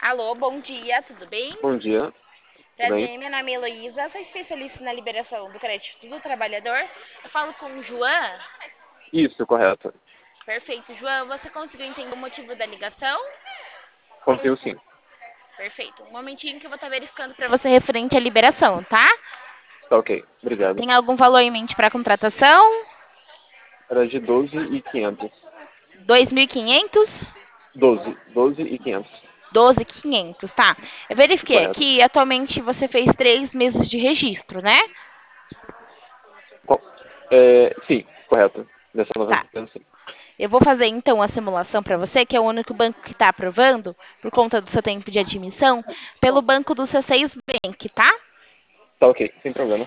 Alô, bom dia, tudo bem? Bom dia, tudo bem? Prazer, meu nome é Heloísa, sou especialista na liberação do crédito do trabalhador. Eu falo com o João. Isso, correto. Perfeito, João, você conseguiu entender o motivo da ligação? Consigo sim. Perfeito. Um momentinho que eu vou estar verificando para você referente à liberação, tá? Tá ok, obrigado. Tem algum valor em mente para contratação? Era de 12.500. 2.500? 12.500. 12.500, tá? Eu verifiquei Correto. aqui, atualmente você fez 3 meses de registro, né? Qual- sim, correto. Dessa nova Tá. empresa, sim. Eu vou fazer então a simulação para você, que é o único banco que está aprovando, por conta do seu tempo de admissão, pelo banco do C6 Bank, tá? Tá ok, sem problema.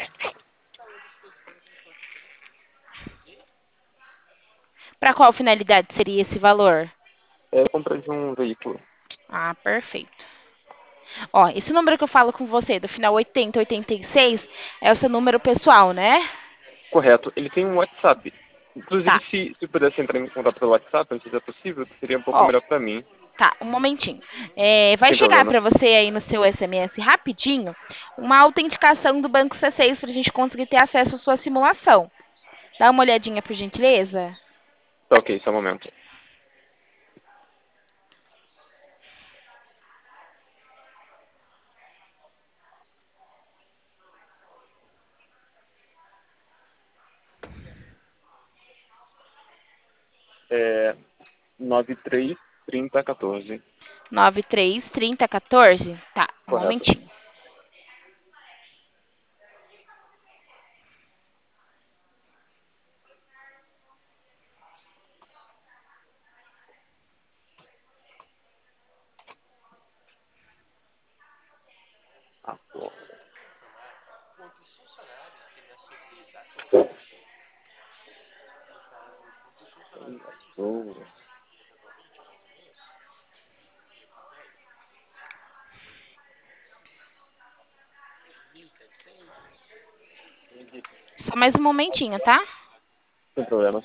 Para qual finalidade seria esse valor? É compra de um veículo. Ah, perfeito. Ó, esse número que eu falo com você, do final 8086, é o seu número pessoal, né? Correto. Ele tem um WhatsApp. Inclusive, Tá. se pudesse entrar em contato pelo WhatsApp, não sei se é possível, seria um pouco Ó, melhor pra mim. tá, um momentinho. Vai Sem chegar problema. para você aí no seu SMS rapidinho uma autenticação do Banco C6 para a gente conseguir ter acesso à sua simulação. Dá uma olhadinha, por gentileza. Tá ok, só um momento. É 93 30 14. 93 30 14. Tá, um Correto. momentinho. Ah, pô. Boa. Só mais um momentinho, tá? Sem problemas.